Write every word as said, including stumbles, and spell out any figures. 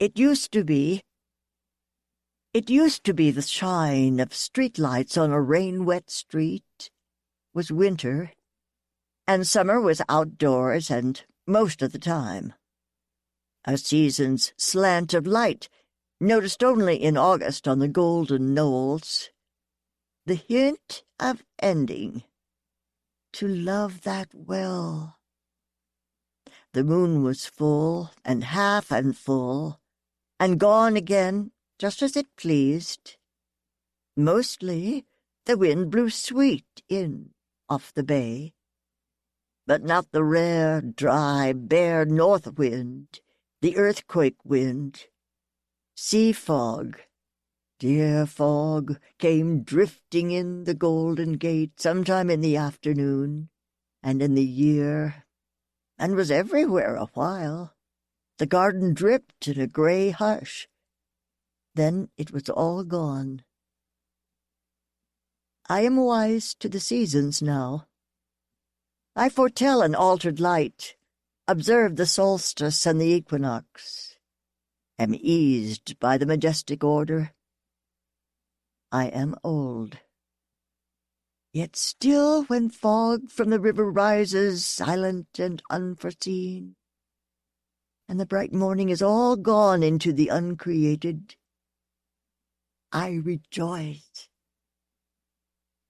It used to be, it used to be the shine of streetlights on a rain-wet street was winter, and summer was outdoors and most of the time. A season's slant of light, noticed only in August on the golden knolls. The hint of ending. To love that well. The moon was full and half and full, and gone again just as it pleased. Mostly the wind blew sweet in off the bay, but not the rare, dry, bare north wind, the earthquake wind. Sea fog, dear fog, came drifting in the Golden Gate sometime in the afternoon and in the year, and was everywhere a while. The garden dripped in a grey hush. Then it was all gone. I am wise to the seasons now. I foretell an altered light, observe the solstice and the equinox, am eased by the majestic order. I am old. Yet still when fog from the river rises, silent and unforeseen, and the bright morning is all gone into the uncreated, I rejoice